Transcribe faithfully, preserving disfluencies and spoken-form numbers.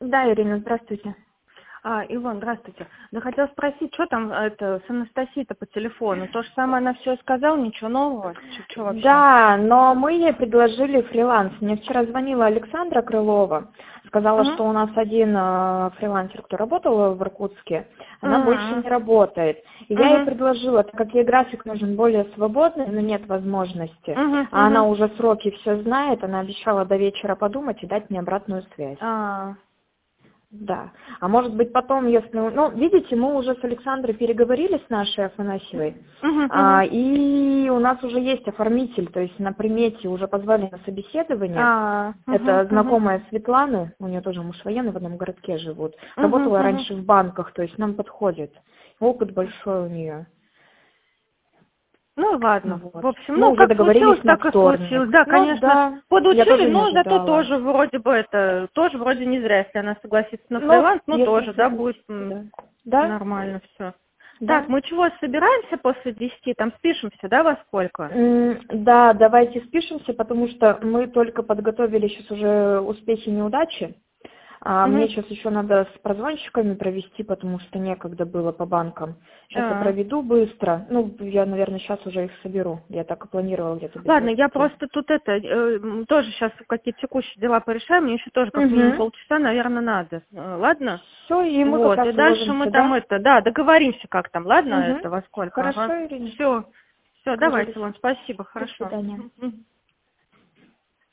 Да, Ирина, здравствуйте. А, Илон, здравствуйте. Да хотела спросить, что там это, с Анастасией-то по телефону? То же самое она все сказала, ничего нового? Что вообще? Да, но мы ей предложили фриланс. Мне вчера звонила Александра Крылова, сказала, Угу. что у нас один э, фрилансер, кто работал в Иркутске, она больше Угу. не работает. И я ей Угу. предложила, так как ей график нужен более свободный, но нет возможности. Угу. А она Угу. уже сроки все знает, она обещала до вечера подумать и дать мне обратную связь. А, Да. А может быть потом, если... Ну, видите, мы уже с Александрой переговорили с нашей Афанасьевой, угу. а, Угу. и у нас уже есть оформитель, то есть на примете уже позвали на собеседование. А, угу. Это Угу. знакомая Светланы, у нее тоже муж военный, в одном городке живут. Угу. Работала Угу. раньше в банках, то есть нам подходит. Опыт большой у нее. Ну ладно. В Вот. общем, Мы ну уже как случилось, договорились на так и случилось. вторник. Да, Ну конечно, да, я подучили, тоже не но зато ожидала. тоже вроде бы это, тоже вроде не зря, если она согласится на Ну, фриланс, ну если тоже, да, будет согласится, м, да. Да? нормально все. Так, Да? мы чего, собираемся после десяти, там спишемся, да, во сколько? М, Да, давайте спишемся, потому что мы только подготовили сейчас уже успехи и неудачи. А мне Угу. сейчас еще надо с прозвонщиками провести, потому что некогда было по банкам. Сейчас я А. проведу быстро. Ну, я, наверное, сейчас уже их соберу. Я так и планировала где-то без Ладно, я двадцати. просто тут это, э, м, тоже сейчас какие-то текущие дела порешаем, мне еще тоже как минимум Угу. полчаса, наверное, надо. Э, Ладно? Все, и мы как Вот, и раз дальше мы уложимся, там да? это, да, договоримся как там, ладно, Угу. это во сколько, ага. Хорошо, Ирина. Все, все, давайте, Договорились. Лон, спасибо, До хорошо. свидания. Мгм.